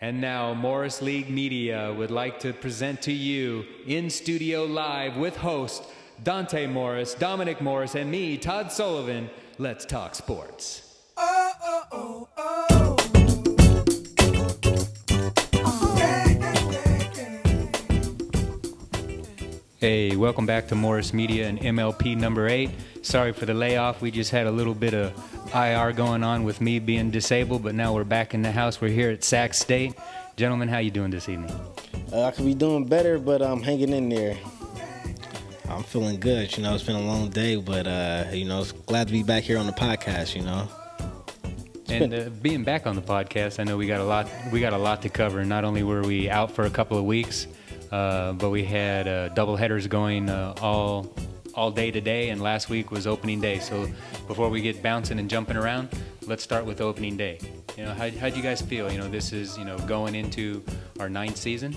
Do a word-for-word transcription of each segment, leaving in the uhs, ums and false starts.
And now Morris League Media would like to present to you in studio live with host Dante Morris, Dominic Morris, and me, Todd Sullivan. Let's talk sports. Oh, oh, oh, oh. Hey, welcome back to Morris Media and M L P number eight. Sorry for the layoff. We just had a little bit of I R going on with me being disabled, but now we're back in the house. We're here at Sac State. Gentlemen, how you doing this evening? Uh, I could be doing better, but I'm hanging in there. I'm feeling good. You know, it's been a long day, but, uh, you know, it's glad to be back here on the podcast, you know. And uh, being back on the podcast, I know we got a lot we got a lot to cover. Not only were we out for a couple of weeks, uh, but we had uh, double headers going uh, all all day today, and last week was opening day. So before we get bouncing and jumping around, let's start with opening day. You know, how how'd you guys feel? You know, this is, you know, going into our ninth season.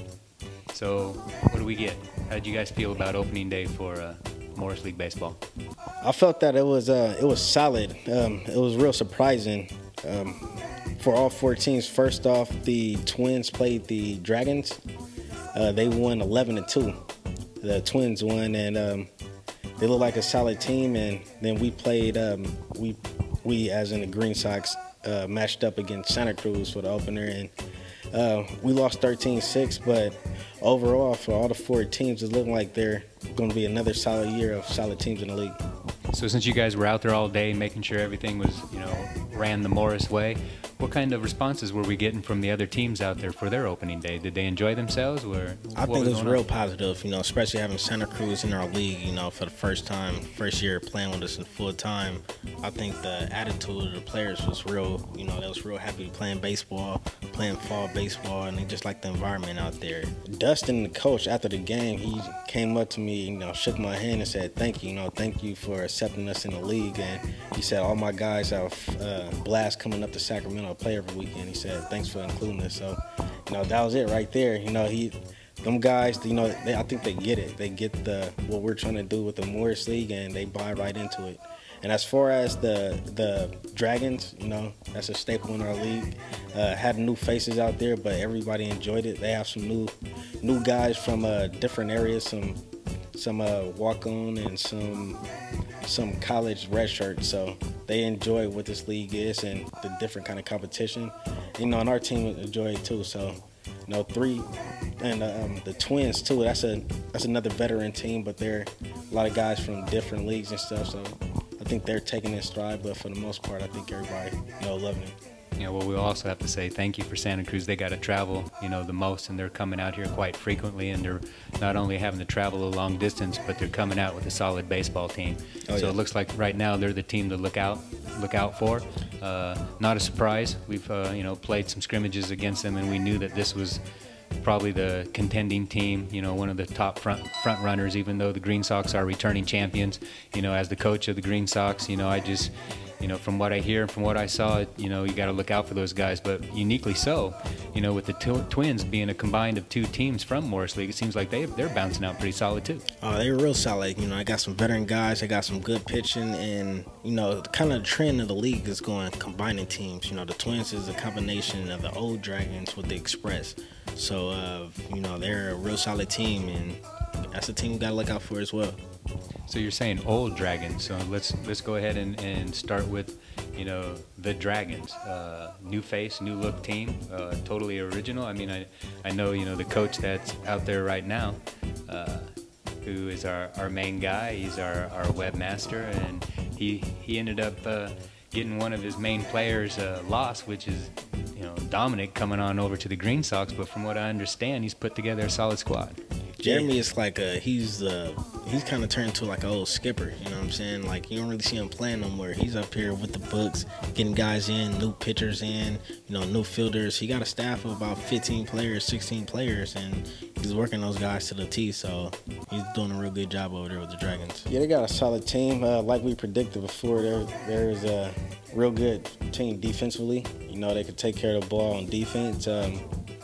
So what do we get? How'd you guys feel about opening day for uh, Morris League Baseball? I felt that it was uh, it was solid. Um, it was real surprising um, for all four teams. First off, the Twins played the Dragons. Uh, they won eleven to two. The Twins won, and um, they look like a solid team. And then we played, um, we, we as in the Green Sox, uh, matched up against Santa Cruz for the opener, and uh, we lost thirteen six. But overall, for all the four teams, it's looking like they're going to be another solid year of solid teams in the league. So since you guys were out there all day making sure everything was, you know, ran the Morris way, what kind of responses were we getting from the other teams out there for their opening day? Did they enjoy themselves? Or I think it was real positive, you know, especially having Santa Cruz in our league, you know, for the first time, first year playing with us in full time. I think the attitude of the players was real, you know, they was real happy playing baseball, playing fall baseball, and they just liked the environment out there. Dustin, the coach, after the game, he came up to me, you know, shook my hand and said, thank you, you know, thank you for accepting us in the league. And he said, all my guys have a blast coming up to Sacramento to play every weekend. He said, thanks for including us. So, you know, that was it right there. You know, he, them guys, you know, they, I think they get it. They get the what we're trying to do with the Morris League, and they buy right into it. And as far as the the Dragons, you know, that's a staple in our league. Uh, had new faces out there, but everybody enjoyed it. They have some new new guys from uh, different areas, some some uh, walk-on and some some college red shirts. So they enjoy what this league is and the different kind of competition. You know, and our team enjoy it too. So, you know, three and um, the Twins too. That's a that's another veteran team, but they're a lot of guys from different leagues and stuff. So I think they're taking it in stride, but for the most part, I think everybody, you know, loving it. Yeah, well, we also have to say thank you for Santa Cruz. They got to travel, you know, the most, and they're coming out here quite frequently, and they're not only having to travel a long distance, but they're coming out with a solid baseball team. Oh, so yeah. It looks like right now they're the team to look out look out for. Uh, not a surprise. We've, uh, you know, played some scrimmages against them, and we knew that this was probably the contending team, you know, one of the top front front runners, even though the Green Sox are returning champions. You know, as the coach of the Green Sox, you know, I just, you know, from what I hear and from what I saw, you know, you got to look out for those guys. But uniquely so, you know, with the tw- Twins being a combined of two teams from Morris League, it seems like they, they're bouncing out pretty solid too. Oh, they're real solid. You know, I got some veteran guys. I got some good pitching. And, you know, kind of the trend of the league is going combining teams. You know, the Twins is a combination of the old Dragons with the Express. So, uh, you know, they're a real solid team, and that's a team we got to look out for as well. So you're saying old Dragons. So let's let's go ahead and, and start with, you know, the Dragons. Uh, new face, new look team, uh, totally original. I mean, I, I know, you know, the coach that's out there right now, uh, who is our, our main guy. He's our, our webmaster, and he, he ended up uh, getting one of his main players uh, lost, which is, you know, Dominic coming on over to the Green Sox. But from what I understand, he's put together a solid squad. Jeremy is like a, he's uh, he's kind of turned to like an old skipper, you know what I'm saying? Like, you don't really see him playing no more. He's up here with the books, getting guys in, new pitchers in, you know, new fielders. He got a staff of about fifteen players, sixteen players, and he's working those guys to the T, so he's doing a real good job over there with the Dragons. Yeah, they got a solid team. Uh, like we predicted before, there there's a real good team defensively. You know, they could take care of the ball on defense. Um,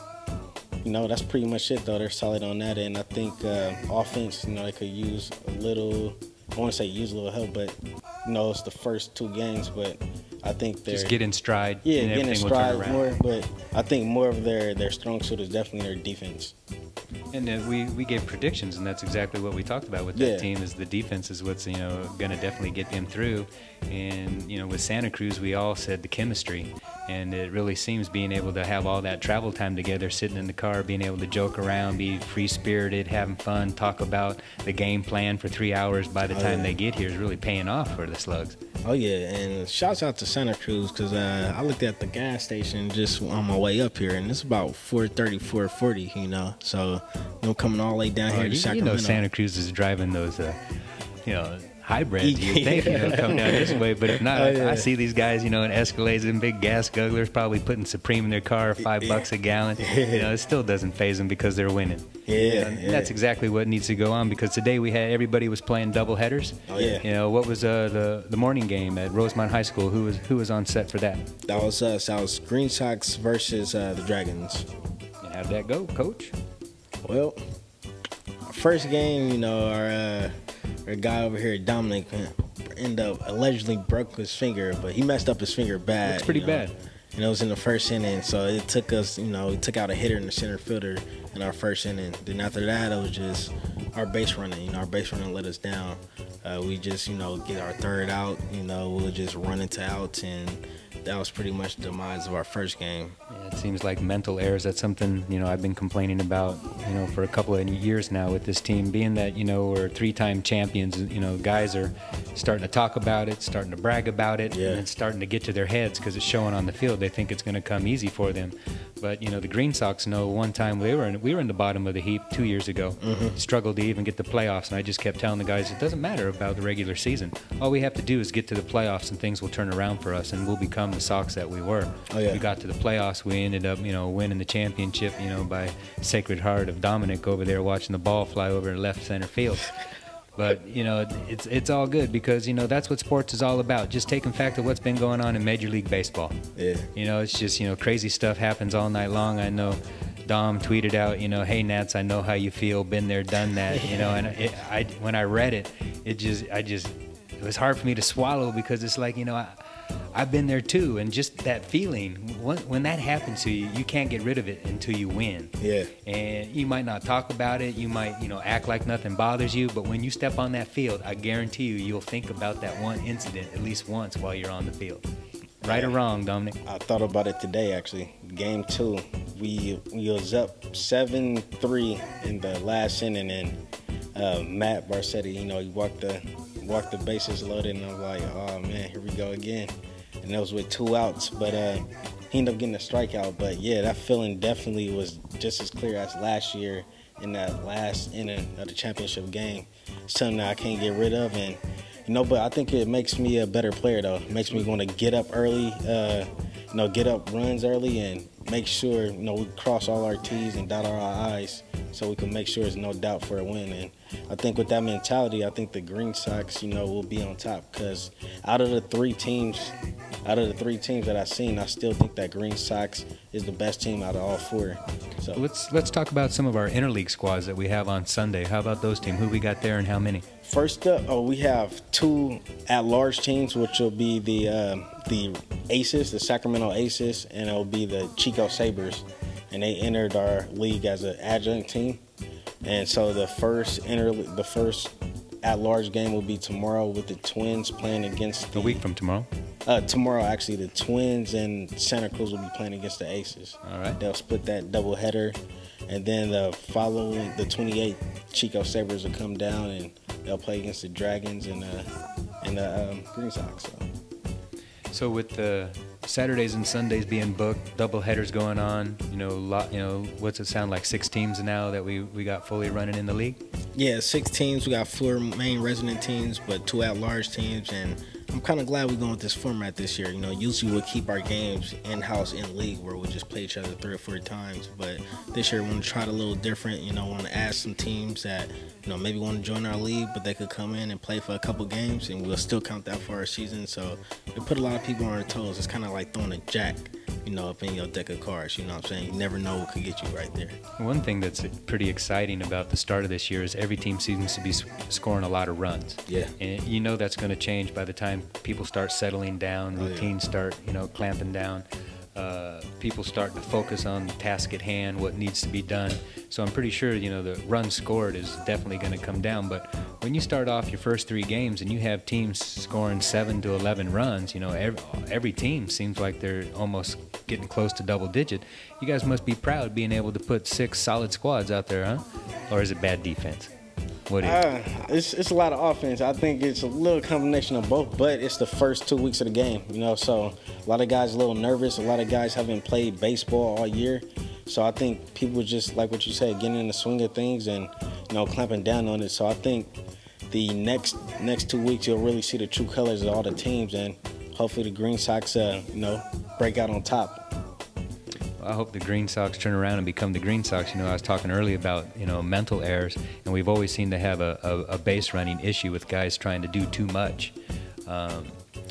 You know, that's pretty much it, though. They're solid on that. And I think uh, offense, you know, they could use a little, I want to say use a little help, but, you know, it's the first two games. But I think they're Just get in stride. Yeah, and get in everything will turn stride around. more. But I think more of their their strong suit is definitely their defense. And uh, we, we gave predictions, and that's exactly what we talked about with that Yeah. team. Is the defense is what's you know going to definitely get them through. And you know with Santa Cruz, we all said the chemistry, and it really seems being able to have all that travel time together, sitting in the car, being able to joke around, be free spirited, having fun, talk about the game plan for three hours by the Oh, time yeah. they get here is really paying off for the Slugs. Oh yeah, and shouts out to Santa Cruz because uh, I looked at the gas station just on my way up here, and it's about four thirty, four forty, you know. So I'm coming all the way down Oh, here you, to you Sacramento. know Santa Cruz is driving those, uh, you know, hybrids. You think you know come down this way, but if not, Oh, I, yeah. I see these guys, you know, in Escalades and big gas gugglers, probably putting Supreme in their car, five bucks a gallon. You know, it still doesn't phase them because they're winning. Yeah, You know, and yeah. that's exactly what needs to go on because today we had everybody was playing double headers. Oh, yeah. You know, what was uh, the the morning game at Rosemont High School? Who was who was on set for that? That was us. That was Green Sox versus uh, the Dragons. And how'd that go, Coach? Well, our first game, you know, our uh, our guy over here, Dominic, ended up allegedly broke his finger, but he messed up his finger bad. Looks pretty you know. bad. And it was in the first inning, so it took us, you know, we took out a hitter in the center fielder in our first inning. Then after that, it was just our base running. You know, our base running let us down. Uh, we just, you know, get our third out. You know, we'll just run into outs, and that was pretty much the demise of our first game. Yeah, it seems like mental errors. That's something you know I've been complaining about, you know, for a couple of years now with this team. Being that you know we're three-time champions, you know, guys are starting to talk about it, starting to brag about it, Yeah. and it's starting to get to their heads because it's showing on the field. They think it's going to come easy for them. But you know the Green Sox know one time they were in, we were in the bottom of the heap two years ago, Mm-hmm. struggled to even get the playoffs, and I just kept telling the guys it doesn't matter about the regular season. All we have to do is get to the playoffs, and things will turn around for us, and we'll become the Sox that we were. Oh, yeah. We got to the playoffs. We ended up, you know, winning the championship, you know, by Sacred Heart of Dominic over there watching the ball fly over in left center field. But, you know, it's it's all good because, you know, that's what sports is all about. Just taking fact of what's been going on in Major League Baseball. Yeah. You know, it's just, you know, crazy stuff happens all night long. I know Dom tweeted out, you know, hey, Nats, I know how you feel. Been there, done that. You know, and it, I, when I read it, it just, I just, it was hard for me to swallow because it's like, you know, I, I've been there too, and just that feeling when, when that happens to you, you can't get rid of it until you win. Yeah. And you might not talk about it, you might, you know, act like nothing bothers you, but when you step on that field, I guarantee you, you'll think about that one incident at least once while you're on the field. Right or wrong, Dominic? I thought about it today, actually. Game two, we we was up seven three in the last inning, and uh, Matt Barsetti, you know, he walked the walked the bases loaded, and I was like, oh man, here we go again. And that was with two outs, but uh, he ended up getting a strikeout. But yeah, that feeling definitely was just as clear as last year in that last inning of the championship game. It's something that I can't get rid of, and you know, but I think it makes me a better player though. It makes me want to get up early, uh, you know, get up runs early, and make sure you know we cross all our T's and dot all our I's, so we can make sure there's no doubt for a win. And I think with that mentality, I think the Green Sox, you know, will be on top because out of the three teams, out of the three teams that I've seen, I still think that Green Sox is the best team out of all four. So Let's let's talk about some of our interleague squads that we have on Sunday. How about those teams? Who we got there and how many? first up, oh, we have two at-large teams, which will be the uh, the Aces, the Sacramento Aces, and it'll be the Chico Sabres. And they entered our league as an adjunct team. And so the first inter the first at-large game will be tomorrow with the Twins playing against the A week from tomorrow. Uh, tomorrow, actually, the Twins and Santa Cruz will be playing against the Aces. All right. They'll split that double header, and then the following, the twenty-eighth, Chico Sabres will come down and they'll play against the Dragons and uh, and the um, Green Sox. So. So with the Saturdays and Sundays being booked, double headers going on, you know, lot, you know, what's it sound like? Six teams now that we we got fully running in the league. Yeah, six teams. We got four main resident teams, but two at-large teams, and I'm kind of glad we're going with this format this year. You know, usually we'll keep our games in-house in league where we'll just play each other three or four times, but this year we want to try it a little different. You know, want to add some teams that, you know, maybe want to join our league, but they could come in and play for a couple games, and we'll still count that for our season. So it put a lot of people on their toes. It's kind of like throwing a jack you know, up in your deck of cards. You know what I'm saying? You never know what could get you right there. One thing that's pretty exciting about the start of this year is every team seems to be scoring a lot of runs. Yeah. And you know that's going to change by the time people start settling down, routines oh, yeah. start, you know, clamping down. Uh, people start to focus on the task at hand, what needs to be done. So I'm pretty sure, you know, the runs scored is definitely going to come down. But when you start off your first three games and you have teams scoring seven to eleven runs, you know, every, every team seems like they're almost getting close to double digit. You guys must be proud being able to put six solid squads out there, huh? Or is it bad defense? What is uh, it's it's a lot of offense. I think it's a little combination of both, but it's the first two weeks of the game, you know. So a lot of guys a little nervous. A lot of guys haven't played baseball all year, so I think people just like what you said, getting in the swing of things and you know clamping down on it. So I think the next next two weeks you'll really see the true colors of all the teams, and hopefully the Green Sox, uh, you know, break out on top. I hope the Green Sox turn around and become the Green Sox. You know, I was talking earlier about, you know, mental errors, and we've always seemed to have a, a, a base running issue with guys trying to do too much. Um,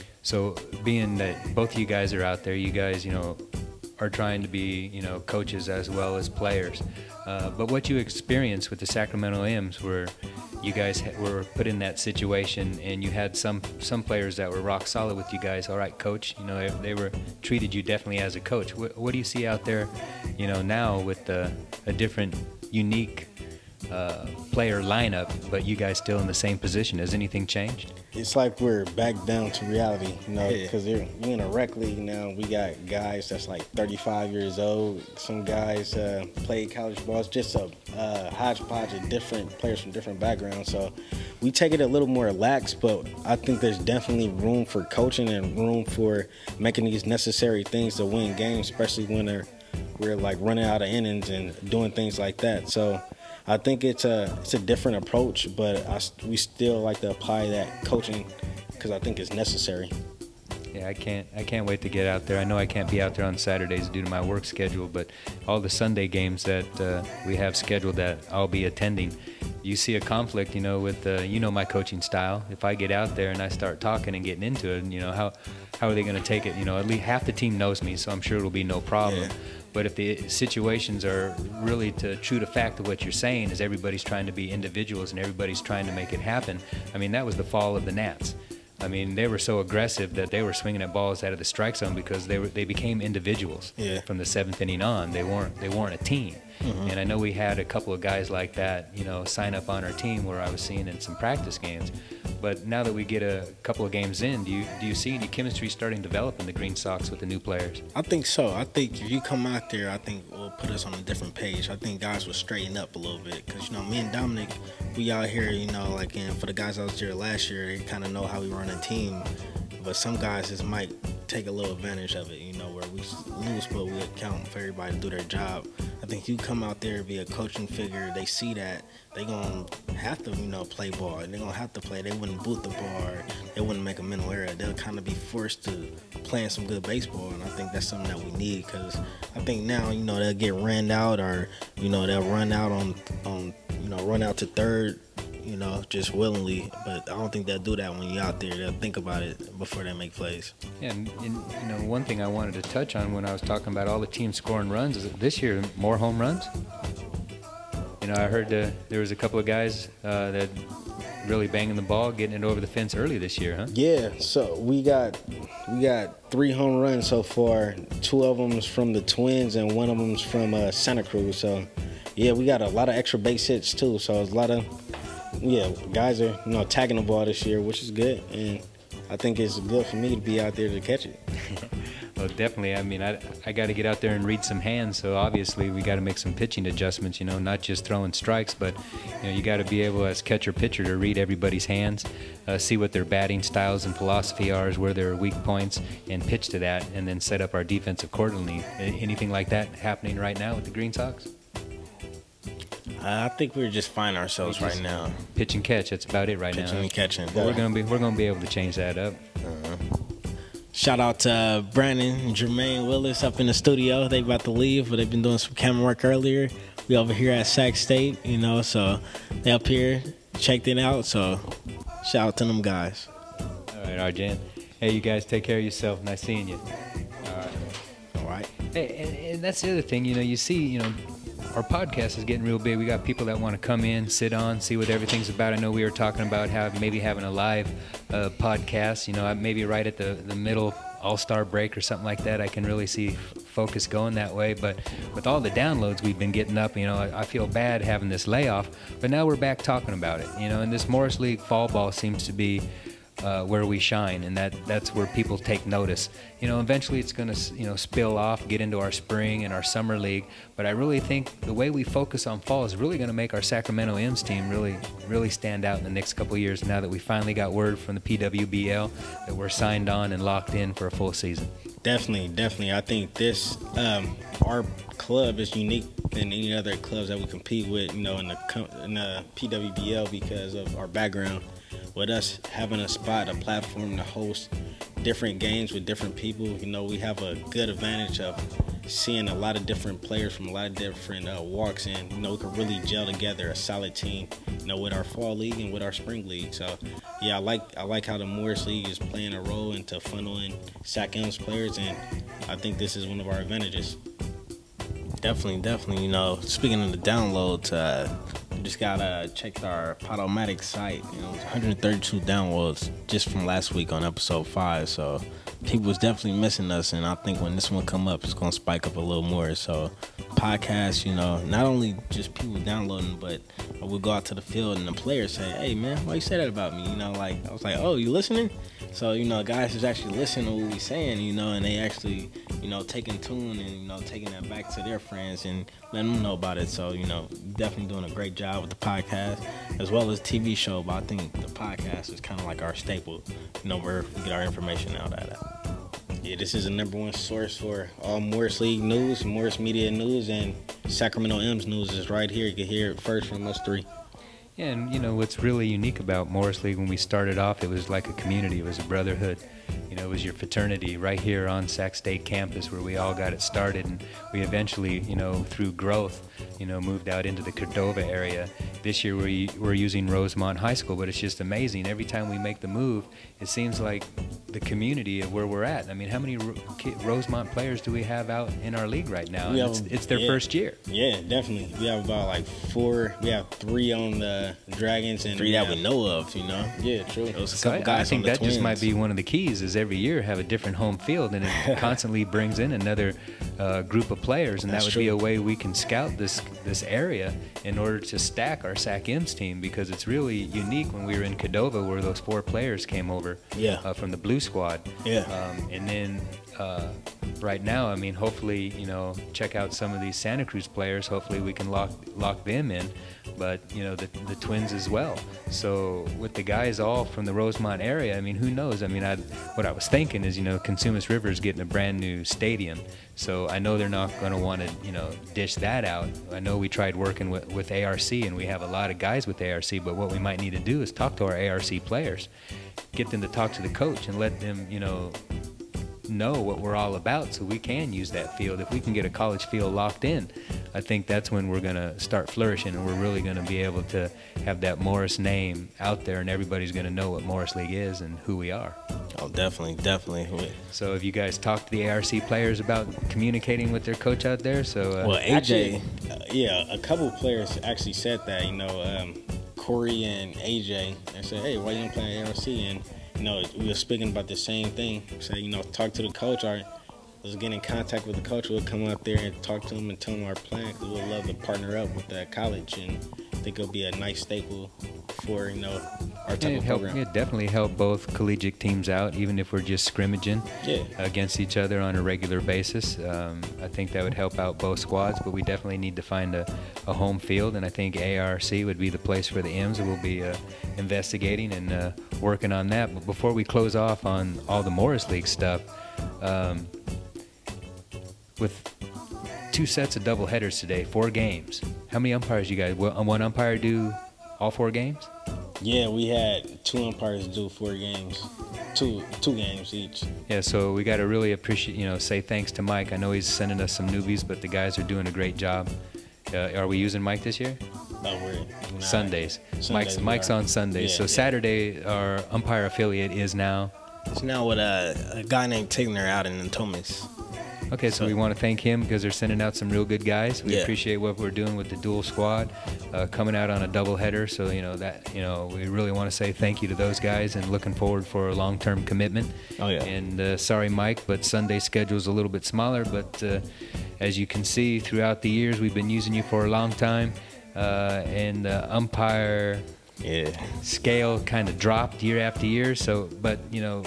so being that both of you guys are out there, you guys, you know, are trying to be, you know, coaches as well as players. Uh, but what you experienced with the Sacramento M's where you guys were put in that situation and you had some some players that were rock solid with you guys. All right, coach, you know, they were treated you definitely as a coach. What, what do you see out there, you know, now with the, a different, unique uh, player lineup, but you guys still in the same position? Has anything changed? It's like we're back down to reality, you know, because we're in a rec league now. We got guys that's like thirty-five years old. Some guys uh, played college ball. It's just a uh, hodgepodge of different players from different backgrounds. So we take it a little more lax, but I think there's definitely room for coaching and room for making these necessary things to win games, especially when they're, we're like running out of innings and doing things like that. So I think it's a it's a different approach, but I, we still like to apply that coaching because I think it's necessary. Yeah, I can't I can't wait to get out there. I know I can't be out there on Saturdays due to my work schedule, but all the Sunday games that uh, we have scheduled that I'll be attending, you see a conflict, you know, with uh, you know my coaching style. If I get out there and I start talking and getting into it, you know, how how are they going to take it? You know, at least half the team knows me, so I'm sure it'll be no problem. Yeah. But if the situations are really to true to fact of what you're saying is everybody's trying to be individuals and everybody's trying to make it happen, I mean, that was the fall of the Nats. I mean, they were so aggressive that they were swinging at balls out of the strike zone because they were they became individuals yeah. from the seventh inning on. They weren't they weren't a team. Mm-hmm. And I know we had a couple of guys like that, you know, sign up on our team where I was seeing in some practice games. But now that we get a couple of games in, do you do you see any chemistry starting to develop in the Green Sox with the new players? I think so. I think if you come out there, I think it will put us on a different page. I think guys will straighten up a little bit because, you know, me and Dominic, we out here, you know, like, and for the guys I was there last year, they kind of know how we run a team. But some guys just might take a little advantage of it, you know, where we lose, but we account for everybody to do their job. I think you come out there and be a coaching figure, they see that, they going to have to, you know, play ball. They're going to have to play. They wouldn't boot the ball. Or they wouldn't make a mental error. They'll kind of be forced to playing some good baseball, and I think that's something that we need because I think now, you know, they'll get ran out or, you know, they'll run out on, on you know, run out to third, you know, just willingly. But I don't think they'll do that when you're out there. They'll think about it before they make plays. Yeah, and, and you know, one thing I wanted to touch on when I was talking about all the teams scoring runs is that this year, more home runs. You know, I heard uh, there was a couple of guys uh, that really banging the ball, getting it over the fence early this year, huh? Yeah, so we got we got three home runs so far. Two of them is from the Twins and one of them is from uh, Santa Cruz. So, yeah, we got a lot of extra base hits too. So it's a lot of, yeah, guys are, you know, tagging the ball this year, which is good. And I think it's good for me to be out there to catch it. Well, definitely. I mean, I, I got to get out there and read some hands, so obviously we got to make some pitching adjustments, you know, not just throwing strikes, but, you know, you got to be able as catcher-pitcher to read everybody's hands, uh, see what their batting styles and philosophy are, where their weak points, and pitch to that, and then set up our defense accordingly. Anything like that happening right now with the Green Sox? I think we're just finding ourselves just right now. Pitch and catch, that's about it right Pitching now. Pitching and catching. But we're gonna be we're gonna be able to change that up. Uh-huh. Shout out to uh, Brandon and Jermaine Willis up in the studio. They about to leave, but they've been doing some camera work earlier. We over here at Sac State, you know, so they up here, checked it out. So shout out to them guys. All right, Arjan. Hey, you guys take care of yourself. Nice seeing you. All right. All right. And, and that's the other thing, you know, you see, you know, our podcast is getting real big. We got people that want to come in, sit on, see what everything's about. I know we were talking about how maybe having a live uh, podcast, you know, maybe right at the, the middle all-star break or something like that. I can really see focus going that way. But with all the downloads we've been getting up, you know, I, I feel bad having this layoff. But now we're back talking about it, you know, and this Morris League fall ball seems to be Uh, where we shine, and that that's where people take notice. You know, eventually it's going to, you know, spill off, get into our spring and our summer league, but I really think the way we focus on fall is really going to make our Sacramento M's team really really stand out in the next couple of years, now that we finally got word from the P W B L that we're signed on and locked in for a full season. Definitely, definitely. I think this, um, our club is unique than any other clubs that we compete with, you know, in the, in the P W B L because of our background. With us having a spot, a platform to host different games with different people, you know, we have a good advantage of seeing a lot of different players from a lot of different uh, walks, and you know, we can really gel together a solid team, you know, with our fall league and with our spring league. So, yeah, I like I like how the Morris League is playing a role into funneling Sac M's players, and I think this is one of our advantages. Definitely, definitely. You know, speaking of the downloads, uh, we just got uh, checked our Podomatic site. You know, one hundred thirty-two downloads just from last week on episode five. So people was definitely missing us, and I think when this one come up, it's gonna spike up a little more. So podcasts, you know, not only just people downloading, but we'll go out to the field and the players say, "Hey, man, why you say that about me?" You know, like I was like, "Oh, you listening?" So, you know, guys is actually listening to what we saying, you know, and they actually, you know, taking tune and, you know, taking that back to their friends and letting them know about it. So, you know, definitely doing a great job with the podcast as well as T V show. But I think the podcast is kind of like our staple, you know, where we get our information out at. Yeah, this is the number one source for all Morris League news, Morris Media news, and Sacramento M's news is right here. You can hear it first from us three. Yeah, and you know what's really unique about Morris League, when we started off, it was like a community, it was a brotherhood. You know, it was your fraternity right here on Sac State campus where we all got it started, and we eventually, you know, through growth, you know, moved out into the Cordova area. This year we, we're using Rosemont High School, but it's just amazing. Every time we make the move, it seems like the community of where we're at. I mean, how many Ro- Rosemont players do we have out in our league right now? Have, it's, it's their yeah, first year. Yeah, definitely. We have about like four. We have three on the Dragons and three that we know of, you know. Yeah, true. There was a So couple I, guys I think on the that Twins. just might be one of the keys, is every year have a different home field, and it constantly brings in another uh, group of players, and That's that would true. be a way we can scout this this area in order to stack our Sac M's team, because it's really unique when we were in Cordova where those four players came over Yeah. uh, from the Blue Squad. Yeah. Um, and then uh, right now, I mean, hopefully, you know, check out some of these Santa Cruz players. Hopefully we can lock lock them in, but, you know, the, the Twins as well. So with the guys all from the Rosemont area, I mean, who knows? I mean, I what I was thinking is, you know, Consumers River is getting a brand new stadium. So I know they're not going to want to, you know, dish that out. I know we tried working with, with A R C, and we have a lot of guys with A R C, but what we might need to do is talk to our A R C players, get them to talk to the coach and let them, you know, know what we're all about so we can use that field. If we can get a college field locked in, I think that's when we're going to start flourishing, and we're really going to be able to have that Morris name out there, and everybody's going to know what Morris League is and who we are. Oh, definitely, definitely. So have you guys talked to the A R C players about communicating with their coach out there? So uh, Well, A J, Actually, uh, yeah, a couple of players actually said that, you know, um, Corey and A J, they said, hey, why you don't play A R C? And, you know, we were speaking about the same thing. Say, you know, talk to the coach. Or let's get in contact with the coach. We'll come out there and talk to him and tell him our plan, because we'd love to partner up with that college. And I think it'll be a nice staple for, you know, our type it of help, program. it definitely help both collegiate teams out, even if we're just scrimmaging Yeah. against each other on a regular basis. Um, I think that would help out both squads, but we definitely need to find a, a home field, and I think A R C would be the place for the M's, and we'll be uh, investigating and uh, working on that. But before we close off on all the Morris League stuff, um, with two sets of double headers today, four games, how many umpires you guys? Will one umpire do all four games? Yeah, we had two umpires do four games, two two games each. Yeah, so we got to really appreciate, you know, say thanks to Mike. I know he's sending us some newbies, but the guys are doing a great job. Uh, are we using Mike this year? No, we're not. Sundays. Sundays Mike's we Mike's are. on Sundays. Yeah, so yeah. Saturday, our umpire affiliate is now. it's now with a, a guy named Tigner out in Thomas. Okay, so, so we want to thank him because they're sending out some real good guys. We yeah. appreciate what we're doing with the dual squad, uh, coming out on a doubleheader. So you know that you know we really want to say thank you to those guys and looking forward for a long-term commitment. Oh yeah. And uh, sorry, Mike, but Sunday schedule is a little bit smaller. But uh, as you can see, throughout the years, we've been using you for a long time, uh, and the umpire yeah. scale kind of dropped year after year. So, but you know.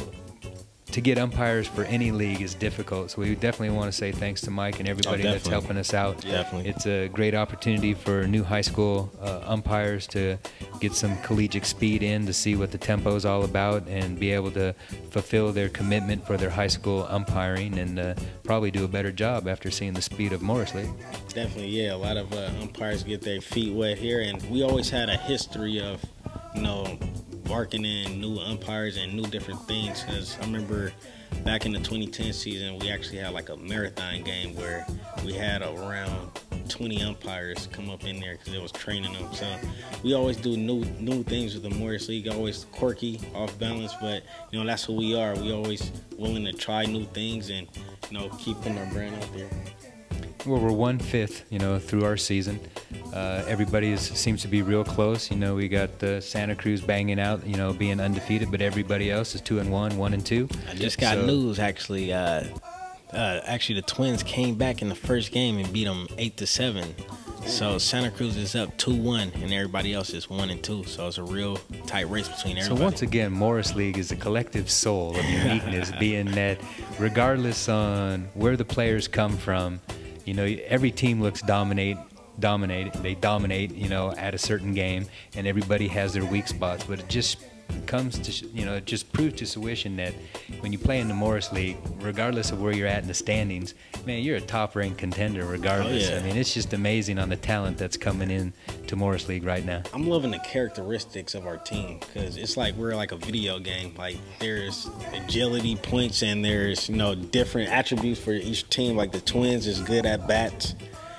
To get umpires for any league is difficult, so we definitely want to say thanks to Mike and everybody oh, that's helping us out. Definitely. It's a great opportunity for new high school uh, umpires to get some collegiate speed in to see what the tempo is all about and be able to fulfill their commitment for their high school umpiring and uh, probably do a better job after seeing the speed of Morris League. Definitely, yeah. A lot of uh, umpires get their feet wet here, and we always had a history of, you know, barking in new umpires and new different things. Because I remember back in the twenty ten season, we actually had like a marathon game where we had around twenty umpires come up in there because it was training them. So we always do new new things with the Morris League, always quirky, off balance, but you know that's who we are. We always willing to try new things and you know keep putting our brand out there. Well, we're one fifth, you know, through our season. Uh, everybody is, seems to be real close. You know, we got uh, Santa Cruz banging out, you know, being undefeated, but everybody else is two and one, one and two. I just got so, news actually. Uh, uh, actually, the Twins came back in the first game and beat them eight to seven. So Santa Cruz is up two one, and everybody else is one and two. So it's a real tight race between everybody. So once again, Morris League is a collective soul of uniqueness, being that regardless on where the players come from. You know, every team looks dominate, dominate. They dominate, you know, at a certain game, and everybody has their weak spots. But it just comes to, you know, it just proves to fruition that when you play in the Morris League, regardless of where you're at in the standings, man, you're a top-ranked contender regardless. Oh, yeah. I mean, it's just amazing on the talent that's coming in to Morris League right now. I'm loving the characteristics of our team because it's like we're like a video game. Like there's agility points and there's, you know, different attributes for each team. Like the Twins is good at bats.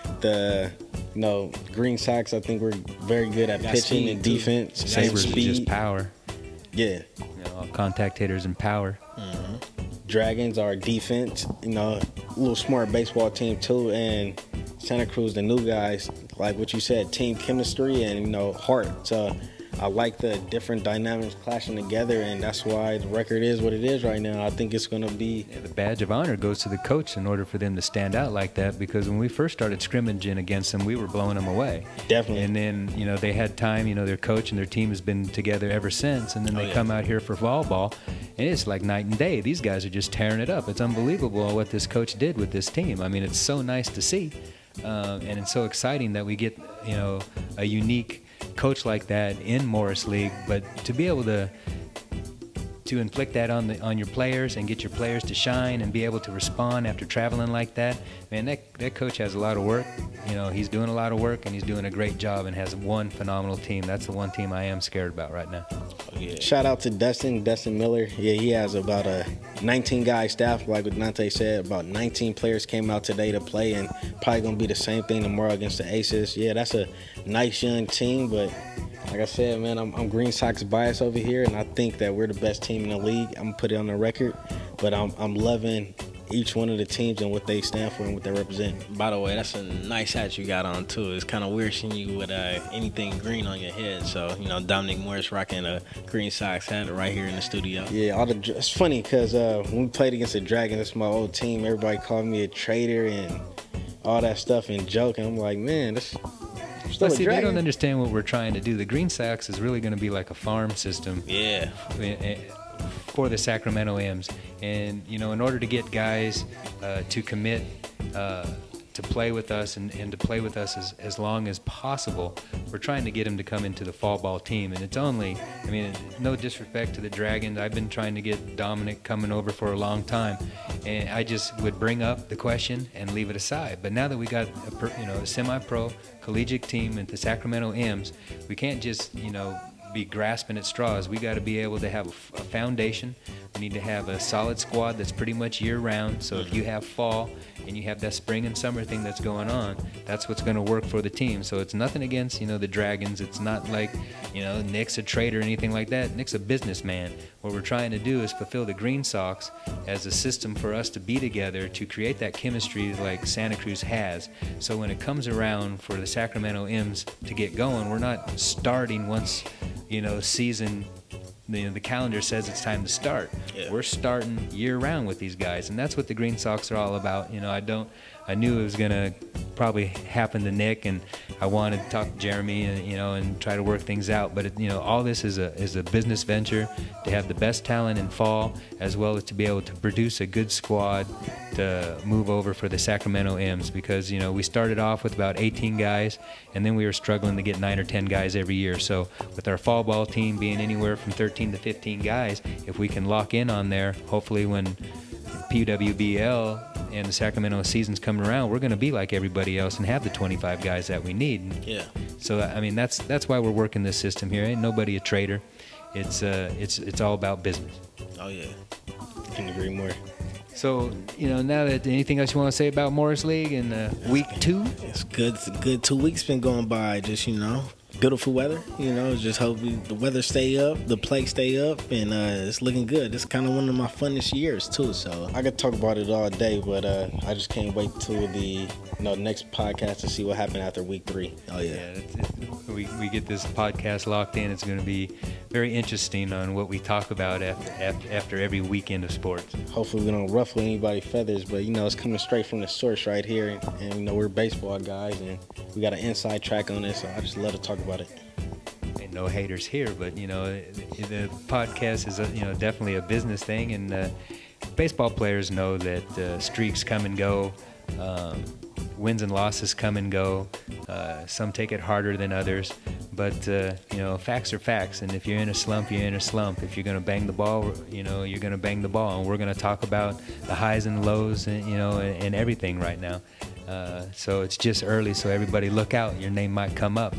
The you know Green Sox, I think we're very good at pitching and defense. Sabres speed. is just power. Yeah. You know, all contact hitters and power. Mm-hmm. Dragons are defense. You know, a little smart baseball team too. And Santa Cruz, the new guys, like what you said, team chemistry and you know heart. So I like the different dynamics clashing together, and that's why the record is what it is right now. I think it's going to be... Yeah, the badge of honor goes to the coach in order for them to stand out like that, because when we first started scrimmaging against them, we were blowing them away. Definitely. And then, you know, they had time, you know, their coach and their team has been together ever since, and then they oh, yeah. come out here for fall ball, and it's like night and day. These guys are just tearing it up. It's unbelievable what this coach did with this team. I mean, it's so nice to see, uh, and it's so exciting that we get, you know, a unique coach like that in Morris League, but to be able to to inflict that on the on your players and get your players to shine and be able to respond after traveling like that, man, that that coach has a lot of work. You know, he's doing a lot of work and he's doing a great job and has one phenomenal team. That's the one team I am scared about right now. Oh, yeah. Shout out to Dustin, Dustin Miller. Yeah, he has about a nineteen guy staff, like what Nante said. About nineteen players came out today to play, and probably gonna be the same thing tomorrow against the Aces. Yeah, that's a nice young team, but like I said, man, I'm, I'm Green Sox biased over here, and I think that we're the best team in the league. I'm gonna put it on the record, but I'm I'm loving each one of the teams and what they stand for and what they represent. By the way, that's a nice hat you got on too. It's kind of weird seeing you with uh, anything green on your head. So you know, Dominic Morris rocking a Green Sox hat right here in the studio. Yeah, all the it's funny because uh, when we played against the Dragons, that's my old team. Everybody called me a traitor and all that stuff and joke. And I'm like, man, this. But see, they don't understand what we're trying to do. The Green Sox is really going to be like a farm system. Yeah. For the Sacramento M's. And, you know, in order to get guys uh, to commit uh, to play with us and, and to play with us as, as long as possible, we're trying to get them to come into the fall ball team. And it's only, I mean, no disrespect to the Dragons. I've been trying to get Dominic coming over for a long time. And I just would bring up the question and leave it aside. But now that we got a, you know, a semi-pro collegiate team at the Sacramento M's, we can't just, you know, be grasping at straws. We got to be able to have a foundation We need to have a solid squad that's pretty much year-round. So if you have fall and you have that spring and summer thing that's going on, that's what's going to work for the team. So it's nothing against, you know, the Dragons. It's not like, you know, Nick's a traitor or anything like that. Nick's a businessman. What we're trying to do is fulfill the Green Sox as a system for us to be together to create that chemistry like Santa Cruz has. So when it comes around for the Sacramento M's to get going, we're not starting once, you know, season The, the calendar says it's time to start. Yeah. We're starting year-round with these guys, and that's what the Green Sox are all about. You know, I don't, I knew it was gonna probably happen to Nick, and I wanted to talk to Jeremy, and you know, and try to work things out. But it, you know, all this is a is a business venture to have the best talent in fall, as well as to be able to produce a good squad to move over for the Sacramento M's, because you know we started off with about eighteen guys, and then we were struggling to get nine or ten guys every year. So with our fall ball team being anywhere from thirteen to fifteen guys, if we can lock in on there, hopefully when P W B L and the Sacramento season's coming around, we're going to be like everybody else and have the twenty-five guys that we need. Yeah. So I mean that's that's why we're working this system here. Ain't nobody a traitor. It's uh it's it's all about business. Oh yeah. Couldn't agree more. So, you know, now that anything else you want to say about Morris League in uh, week two? It's good. It's a good two weeks been going by. Just, you know, beautiful weather. You know, just hope we, the weather stay up, the play stay up, and uh, it's looking good. It's kind of one of my funnest years too. So I could talk about it all day, but uh, I just can't wait till the you know next podcast to see what happened after week three. Oh yeah. Yeah, it's, it's, we we get this podcast locked in. It's going to be very interesting on what we talk about after after, after every weekend of sports. Hopefully we don't ruffle anybody's feathers, but you know it's coming straight from the source right here, and, and you know we're baseball guys, and we got an inside track on this, so I just love to talk about it. And no haters here, but you know the podcast is a, you know definitely a business thing, and uh, baseball players know that uh, streaks come and go. Um, wins and losses come and go. Uh, some take it harder than others, but uh, you know, facts are facts. And if you're in a slump, you're in a slump. If you're going to bang the ball, you know, you're going to bang the ball. And we're going to talk about the highs and lows, and you know, and, and everything right now. Uh, so it's just early, so everybody look out. Your name might come up.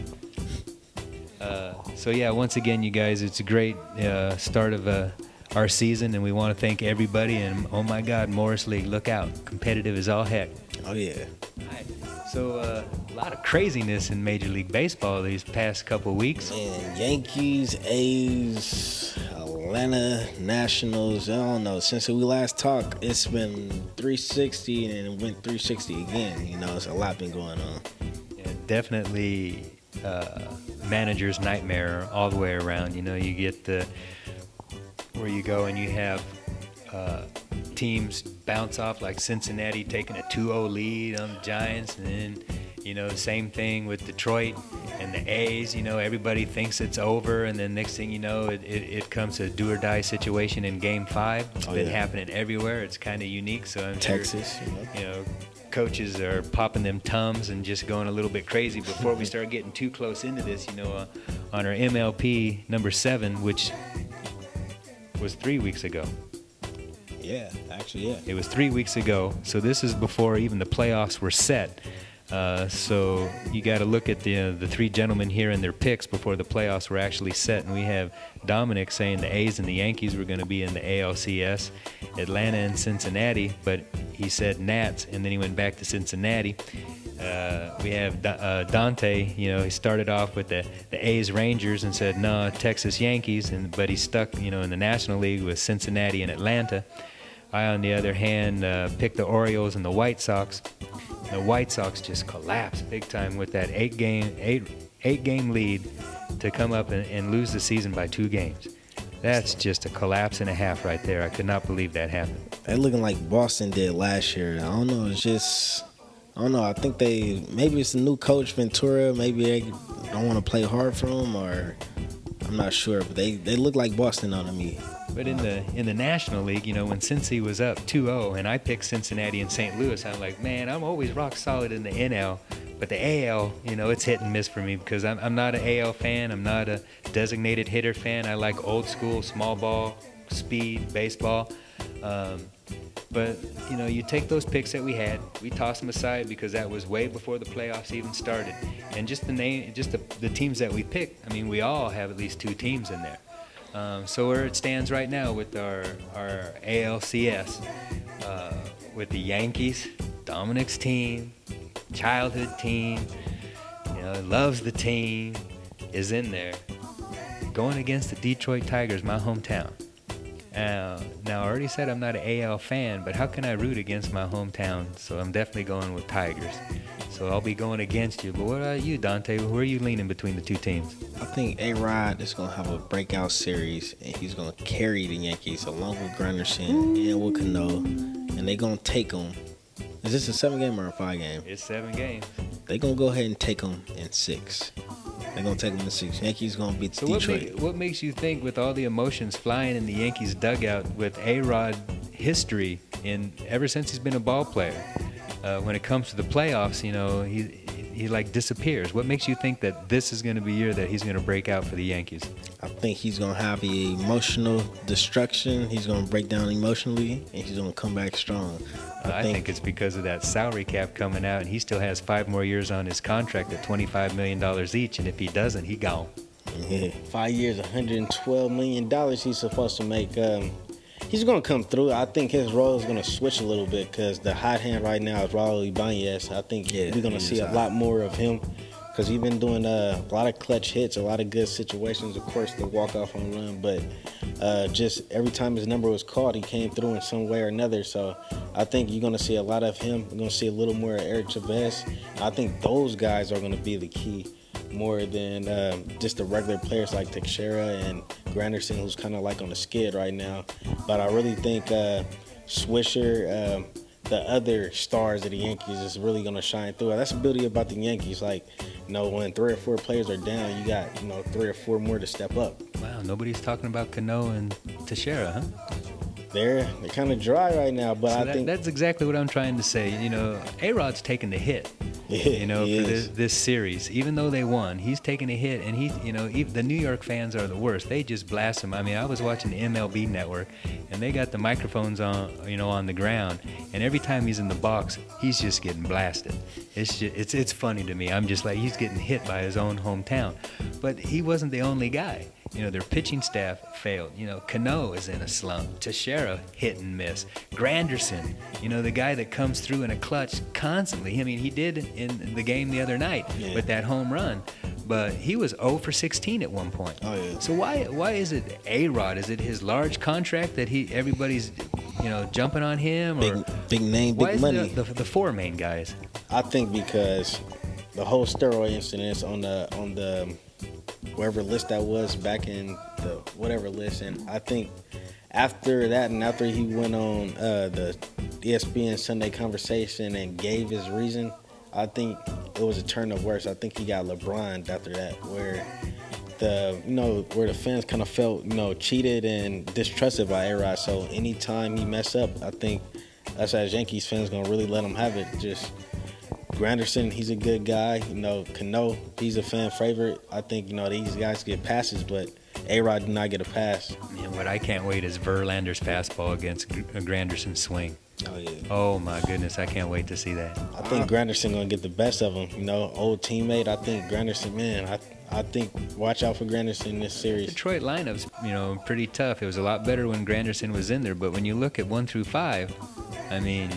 Uh, so yeah, once again, you guys, it's a great uh, start of uh, our season, and we want to thank everybody. And oh my God, Morris League, look out! Competitive as all heck. Oh yeah. All right. So uh, a lot of craziness in Major League Baseball these past couple of weeks. Man, Yankees, A's, Atlanta Nationals. I don't know. Since we last talked, it's been three sixty and it went three sixty again. You know, it's a lot been going on. Yeah, definitely uh, manager's nightmare all the way around. You know, you get the where you go and you have uh, teams bounce off like Cincinnati taking a two oh lead on the Giants, and then you know the same thing with Detroit and the A's. You know, everybody thinks it's over, and then next thing you know, it, it, it comes to a do or die situation in Game Five. It's oh, been yeah. happening everywhere. It's kind of unique. So I'm Texas, sure, you know. you know, coaches are popping them tums and just going a little bit crazy. Before we start getting too close into this, you know, uh, on our M L P number seven, which was three weeks ago. Yeah, actually, yeah. It was three weeks ago, so this is before even the playoffs were set. Uh, so you got to look at the uh, the three gentlemen here and their picks before the playoffs were actually set. And we have Dominic saying the A's and the Yankees were going to be in the A L C S, Atlanta and Cincinnati, but he said Nats, and then he went back to Cincinnati. Uh, we have uh, Dante, you know, he started off with the, the A's Rangers and said, no, Texas Yankees, and but he's stuck, you know, in the National League with Cincinnati and Atlanta. I, on the other hand, uh, picked the Orioles and the White Sox. The White Sox just collapsed big time with that eight game eight eight game lead to come up and, and lose the season by two games. That's just a collapse and a half right there. I could not believe that happened. They're looking like Boston did last year. I don't know. It's just, I don't know. I think they, maybe it's the new coach, Ventura. Maybe they don't want to play hard for him, or I'm not sure. But they, they look like Boston on to me. But in the in the National League, you know, when Cincy was up two oh and I picked Cincinnati and Saint Louis, I'm like, man, I'm always rock solid in the N L. But the A L, you know, it's hit and miss for me because I'm, I'm not an A L fan. I'm not a designated hitter fan. I like old school, small ball, speed, baseball. Um, but, you know, you take those picks that we had, we toss them aside because that was way before the playoffs even started. And just the name, just the, the teams that we picked, I mean, we all have at least two teams in there. Um, so where it stands right now with our our A L C S, uh, with the Yankees, Dominic's team, childhood team, you know, loves the team, is in there, going against the Detroit Tigers, my hometown. Uh, now, I already said I'm not an A L fan, but how can I root against my hometown? So I'm definitely going with Tigers. So I'll be going against you. But what about you, Dante? Where are you leaning between the two teams? I think A-Rod is going to have a breakout series, and he's going to carry the Yankees along with Granderson and with Cano, and they're going to take them. Is this a seven-game or a five-game? It's seven games. They're going to go ahead and take them in six. They're going to take them in six. Yankees going to beat so Detroit. What, make, what makes you think, with all the emotions flying in the Yankees dugout, with A-Rod history in ever since he's been a ball player, uh, when it comes to the playoffs, you know, he he like disappears. What makes you think that this is going to be the year that he's going to break out for the Yankees? I think he's going to have a emotional destruction. He's going to break down emotionally, and he's going to come back strong. I, I think, think it's because of that salary cap coming out, and he still has five more years on his contract at twenty-five million dollars each, and if he doesn't, he gone. Yeah, five years, one hundred twelve million dollars he's supposed to make. Um, he's going to come through. I think his role is going to switch a little bit because the hot hand right now is Raul Ibanez. I think yeah, we're going to see a hot. lot more of him because he's been doing uh, a lot of clutch hits, a lot of good situations. Of course, the walk-off home run, but uh, just every time his number was called, he came through in some way or another. So I think you're going to see a lot of him. We're going to see a little more of Eric Chavez. I think those guys are going to be the key more than um, just the regular players like Teixeira and Granderson, who's kind of like on the skid right now. But I really think uh, Swisher, um, the other stars of the Yankees, is really going to shine through. That's the beauty about the Yankees. Like, you know, when three or four players are down, you got, you know, three or four more to step up. Wow, nobody's talking about Cano and Teixeira, huh? They're, they're kind of dry right now, but so I that, think... That's exactly what I'm trying to say. You know, A-Rod's taking the hit. Yeah, you know, for this, this series, even though they won, he's taking a hit, and he, you know, even the New York fans are the worst. They just blast him. I mean, I was watching the M L B Network, and they got the microphones on, you know, on the ground, and every time he's in the box, he's just getting blasted. It's just, it's it's funny to me. I'm just like, he's getting hit by his own hometown, but he wasn't the only guy. You know, their pitching staff failed. You know, Cano is in a slump. Teixeira, hit and miss. Granderson, you know, the guy that comes through in a clutch constantly. I mean, he did in the game the other night yeah. with that home run, but he was oh for sixteen at one point. Oh, yeah. So why why is it A-Rod? Is it his large contract that he everybody's, you know, jumping on him? Or big, big name, big why is money. The, the, the four main guys? I think because the whole steroid incidents on the on the whatever list that was back in the whatever list, and I think after that and after he went on uh, the E S P N Sunday Conversation and gave his reason, I think it was a turn of worse. I think he got LeBron after that, where the you know where the fans kind of felt you know cheated and distrusted by A-Rod. So anytime he mess up, I think us as Yankees fans gonna really let him have it. Just Granderson, he's a good guy. You know, Cano, he's a fan favorite. I think, you know, these guys get passes, but A-Rod did not get a pass. Man, what I can't wait is Verlander's fastball against Granderson's swing. Oh, yeah. Oh, my goodness. I can't wait to see that. I think Granderson going to get the best of him. You know, old teammate. I think Granderson, man, I I think watch out for Granderson in this series. Detroit lineup's, you know, pretty tough. It was a lot better when Granderson was in there, but when you look at one through five, I mean,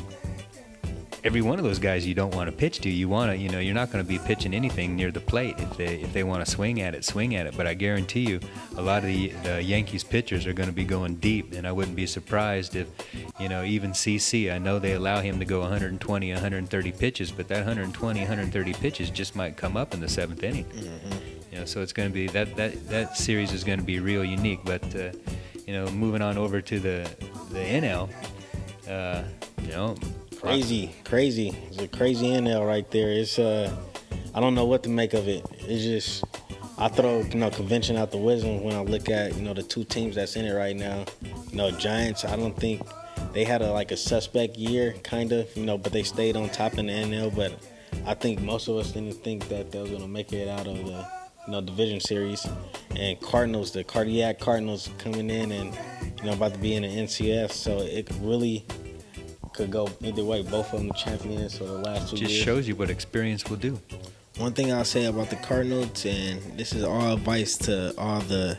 every one of those guys you don't want to pitch to. You want to, you know, you're not going to be pitching anything near the plate. If they if they want to swing at it, swing at it. But I guarantee you, a lot of the, the Yankees pitchers are going to be going deep, and I wouldn't be surprised if, you know, even C C, I know they allow him to go one hundred twenty, one hundred thirty pitches, but that one hundred twenty, one hundred thirty pitches just might come up in the seventh inning. Mm-hmm. You know, so it's going to be that that that series is going to be real unique. But uh, you know, moving on over to the the N L, uh, you know. Crazy, crazy. It's a crazy N L right there. It's uh, I don't know what to make of it. It's just, I throw you know convention out the wisdom when I look at you know the two teams that's in it right now. You know, Giants. I don't think they had a like a suspect year, kind of. You know, but they stayed on top in the N L. But I think most of us didn't think that they was gonna make it out of the you know division series. And Cardinals, the cardiac Cardinals, coming in and you know about to be in the N C F. So it really could go either way. Both of them champions for the last two Just years. shows you what experience will do. One thing I'll say about the Cardinals, and this is all advice to all the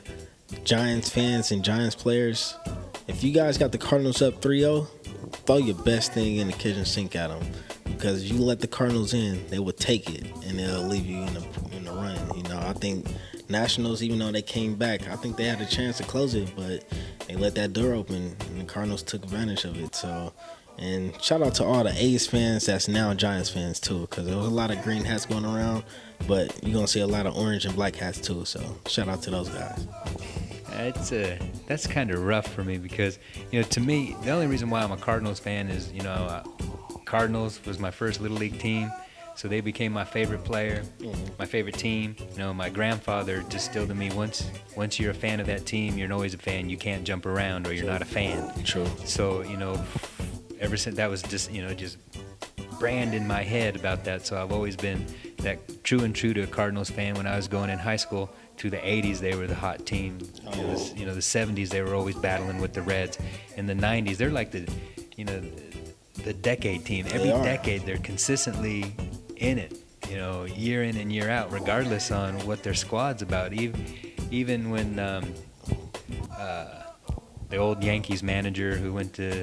Giants fans and Giants players, if you guys got the Cardinals up three oh, throw your best thing in the kitchen sink at them. Because if you let the Cardinals in, they will take it, and they'll leave you in the, in the run. You know, I think Nationals, even though they came back, I think they had a chance to close it, but they let that door open, and the Cardinals took advantage of it. So, and shout out to all the A's fans that's now Giants fans, too, because there was a lot of green hats going around, but you're going to see a lot of orange and black hats, too. So, shout out to those guys. It's a, that's kind of rough for me because, you know, to me, the only reason why I'm a Cardinals fan is, you know, uh, Cardinals was my first Little League team, so they became my favorite player, mm-hmm. my favorite team. You know, my grandfather distilled in me, once once you're a fan of that team, you're always a fan. You can't jump around or you're not a fan. True. So, you know, ever since that was just, you know, just brand in my head about that. So I've always been that true and true to a Cardinals fan. When I was going in high school, through the eighties, they were the hot team. Oh. You know, the, you know, the seventies, they were always battling with the Reds. In the nineties, they're like the, you know, the decade team. Every decade, they're consistently in it, you know, year in and year out, regardless on what their squad's about. Even, even when um, uh, the old Yankees manager who went to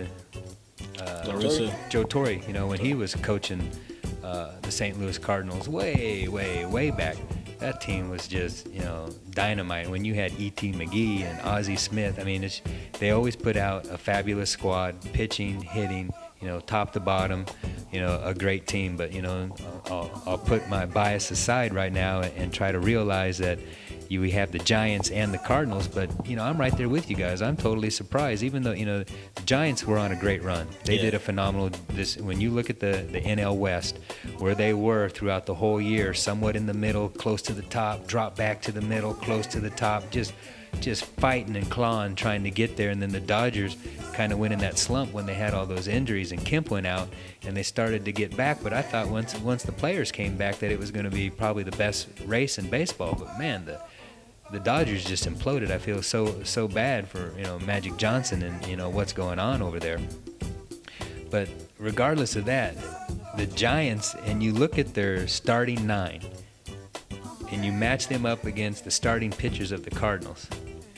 uh, Joe Torre, you know, when he was coaching uh, the Saint Louis Cardinals way, way, way back, that team was just, you know, dynamite. When you had E T McGee and Ozzie Smith, I mean, it's, they always put out a fabulous squad, pitching, hitting, you know, top to bottom, you know, a great team. But, you know, I'll, I'll put my bias aside right now and try to realize that you, we have the Giants and the Cardinals. But, you know, I'm right there with you guys. I'm totally surprised, even though, you know, the Giants were on a great run. They yeah. did a phenomenal, this, when you look at the, the N L West, where they were throughout the whole year, somewhat in the middle, close to the top, drop back to the middle, close to the top, just just fighting and clawing, trying to get there. And then the Dodgers kind of went in that slump when they had all those injuries and Kemp went out, and they started to get back. But I thought once once the players came back that it was going to be probably the best race in baseball. But man, the the Dodgers just imploded. I feel so so bad for, you know, Magic Johnson and, you know, what's going on over there. But regardless of that, the Giants, and you look at their starting nine, and you match them up against the starting pitchers of the Cardinals,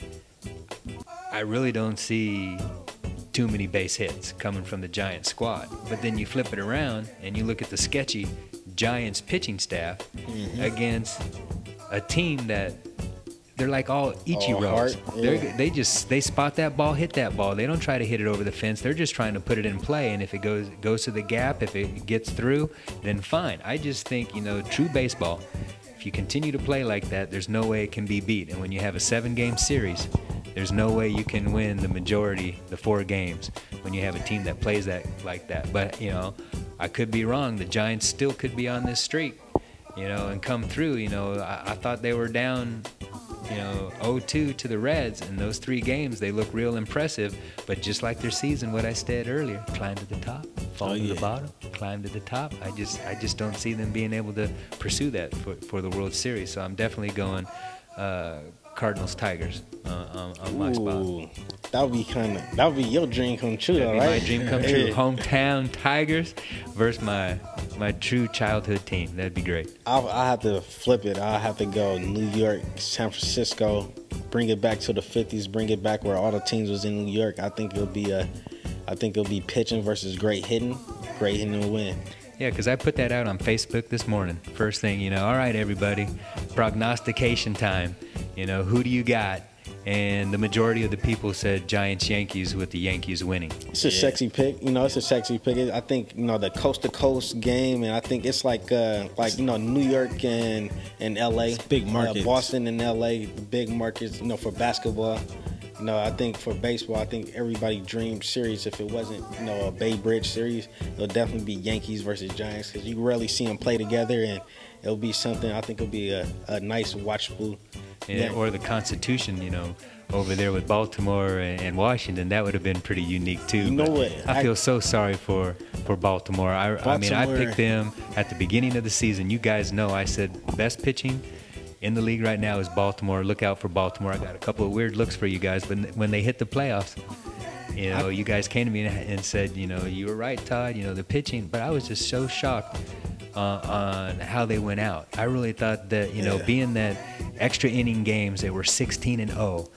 I really don't see too many base hits coming from the Giants squad. But then you flip it around and you look at the sketchy Giants pitching staff mm-hmm. against a team that they're like all Ichiros. Oh, yeah. They just they spot that ball, hit that ball. They don't try to hit it over the fence. They're just trying to put it in play. And if it goes goes to the gap, if it gets through, then fine. I just think, you know, true baseball, if you continue to play like that, there's no way it can be beat. And when you have a seven-game series, there's no way you can win the majority, the four games, when you have a team that plays that like that. But, you know, I could be wrong. The Giants still could be on this streak, you know, and come through. You know, I, I thought they were down, you know, oh two to the Reds. In those three games, they look real impressive. But just like their season, what I said earlier, climb to the top, fall oh, to yeah. the bottom, climb to the top. I just I just don't see them being able to pursue that for, for the World Series. So I'm definitely going uh, Cardinals Tigers uh, on, on my Ooh, spot. That would be kind of that would be your dream come true, That'd though, be right? my dream come true. Hometown Tigers versus my my true childhood team. That'd be great. I'll, I'll have to flip it. I'll have to go New York, San Francisco, bring it back to the fifties, bring it back where all the teams was in New York. I think it'll be a, I think it'll be pitching versus great hitting. Great hitting will win. Yeah, because I put that out on Facebook this morning. First thing, you know, all right, everybody, prognostication time. You know, who do you got? And the majority of the people said Giants-Yankees, with the Yankees winning. It's a yeah. sexy pick. You know, it's a sexy pick. I think, you know, the coast-to-coast game, and I think it's like, uh, like you know, New York and, and L A. It's big markets. Uh, Boston and L A, the big markets, you know, for basketball. You know, I think for baseball, I think everybody dreamed series. If it wasn't, you know, a Bay Bridge series, it'll definitely be Yankees versus Giants, because you rarely see them play together, and it'll be something, I think it'll be a, a nice, watchable Yeah, yeah. Or the Constitution, you know, over there with Baltimore and Washington. That would have been pretty unique, too. You know what? I feel I, so sorry for, for Baltimore. I, Baltimore. I mean, I picked them at the beginning of the season. You guys know I said best pitching in the league right now is Baltimore. Look out for Baltimore. I got a couple of weird looks for you guys. But when they hit the playoffs, you know, I, you guys came to me and said, you know, you were right, Todd, you know, the pitching. But I was just so shocked Uh, on how they went out. I really thought that, you know, yeah. being that extra inning games, they were sixteen and oh,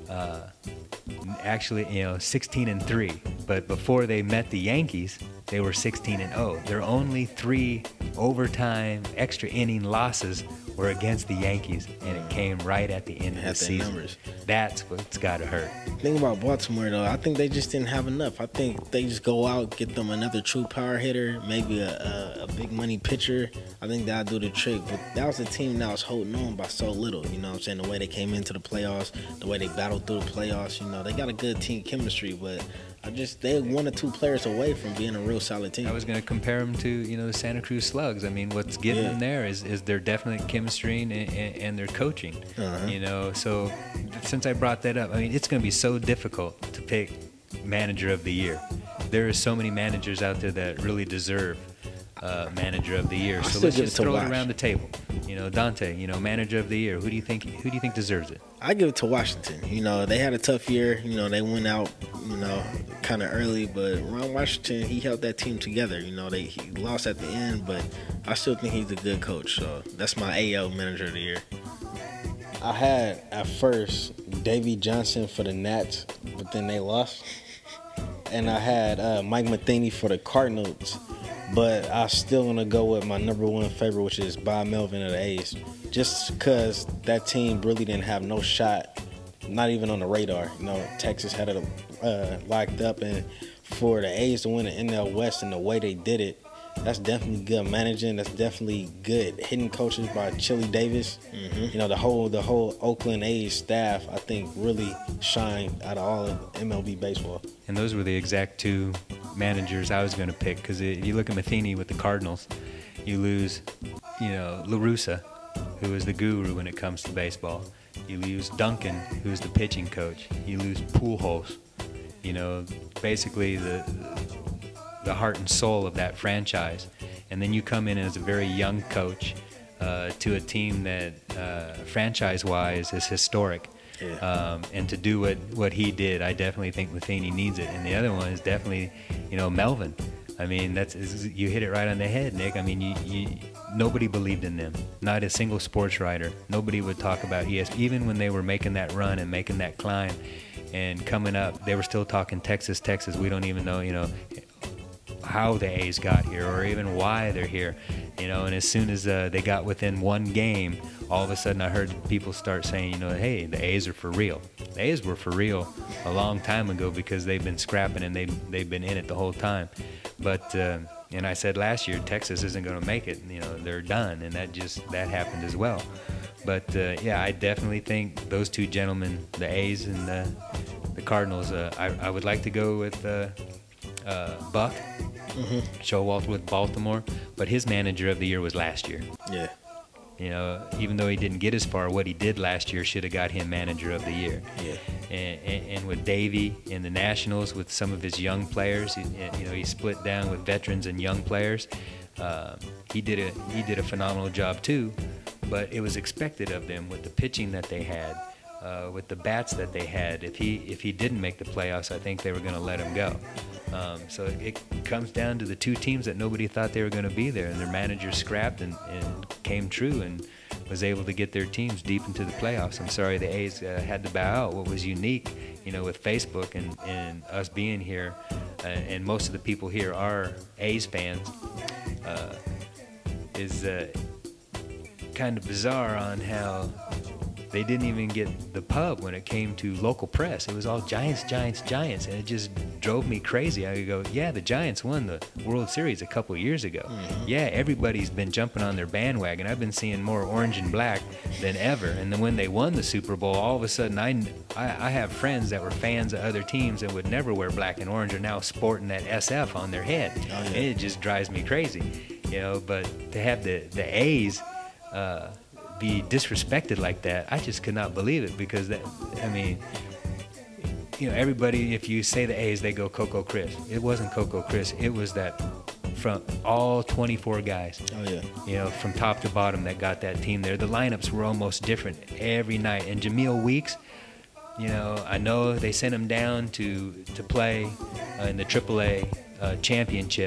uh, actually, you know, sixteen and three. But before they met the Yankees, they were sixteen and oh. Their only three overtime, extra inning losses were against the Yankees, and it came right at the end of the season. Numbers. That's what's got to hurt. The thing about Baltimore, though, I think they just didn't have enough. I think they just go out, get them another true power hitter, maybe a, a, a big money pitcher. I think that'll do the trick. But that was a team that was holding on by so little. You know what I'm saying? The way they came into the playoffs, the way they battled through the playoffs. You know, they got a good team chemistry, but I just they're one or two players away from being a real solid team. I was going to compare them to, you know, the Santa Cruz Slugs. I mean, what's getting yeah. them there is, is their definite chemistry and, and, and their coaching. Uh-huh. You know, so since I brought that up, I mean, it's going to be so difficult to pick manager of the year. There are so many managers out there that really deserve uh, manager of the year. So let's just throw it around the table. You know, Dante, you know, manager of the year. Who do you think? Who do you think deserves it? I give it to Washington. You know, they had a tough year. You know, they went out, you know, kind of early, but Ron Washington, he held that team together. You know, they he lost at the end, but I still think he's a good coach. So that's my A L manager of the year. I had at first Davey Johnson for the Nats, but then they lost. And I had uh, Mike Matheny for the Cardinals, but I still want to go with my number one favorite, which is Bob Melvin of the A's, just because that team really didn't have no shot, not even on the radar. You know, Texas had it uh, locked up, and for the A's to win the N L West and the way they did it, that's definitely good managing. That's definitely good hitting coaches by Chili Davis. Mm-hmm. You know, the whole the whole Oakland A's staff, I think, really shined out of all of M L B baseball. And those were the exact two managers I was going to pick, because if you look at Matheny with the Cardinals, you lose, you know, La Russa, who is the guru when it comes to baseball. You lose Duncan, who's the pitching coach. You lose Pujols, you know, basically the the heart and soul of that franchise. And then you come in as a very young coach uh, to a team that uh, franchise-wise is historic. Yeah. Um, and to do what, what he did, I definitely think Matheny needs it. And the other one is definitely, you know, Melvin. I mean, that's you hit it right on the head, Nick. I mean, you, you, nobody believed in them. Not a single sports writer. Nobody would talk about E S P N. Even when they were making that run and making that climb and coming up, they were still talking Texas, Texas. We don't even know, you know, how the A's got here or even why they're here, you know. And as soon as uh, they got within one game, all of a sudden I heard people start saying, you know, hey, the A's are for real. The A's were for real a long time ago because they've been scrapping and they've, they've been in it the whole time. But, uh, and I said last year, Texas isn't going to make it. You know, they're done, and that just, that happened as well. But, uh, yeah, I definitely think those two gentlemen, the A's and the, the Cardinals, uh, I, I would like to go with uh, uh, Buck. Mm-hmm. Showalter with Baltimore, but his manager of the year was last year. Yeah. You know, even though he didn't get as far, what he did last year should have got him manager of the year. Yeah. And, and, and with Davey in the Nationals, with some of his young players, he, you know, he split down with veterans and young players. Uh, he did a he did a phenomenal job too, but it was expected of them with the pitching that they had, uh, with the bats that they had. If he if he didn't make the playoffs, I think they were going to let him go. Um, so it comes down to the two teams that nobody thought they were going to be there, and their managers scrapped and, and came true and was able to get their teams deep into the playoffs. I'm sorry the A's uh, had to bow out. What was unique, you know, with Facebook and, and us being here, uh, and most of the people here are A's fans, uh, is uh, kind of bizarre on how they didn't even get the pub when it came to local press. It was all Giants, Giants, Giants, and it just drove me crazy. I go, yeah, the Giants won the World Series a couple of years ago. Mm-hmm. Yeah, everybody's been jumping on their bandwagon. I've been seeing more orange and black than ever. And then when they won the Super Bowl, all of a sudden, I, I, I have friends that were fans of other teams that would never wear black and orange are now sporting that S F on their head. Oh, yeah. And it just drives me crazy, you know. But to have the, the A's uh, be disrespected like that, I just could not believe it, because that, I mean, you know, everybody, if you say the A's, they go Coco Chris. It wasn't Coco Chris. It was that from all twenty-four guys. Oh, yeah. You know, from top to bottom that got that team there. The lineups were almost different every night. And Jameel Weeks, you know, I know they sent him down to, to play uh, in the triple A uh, championship,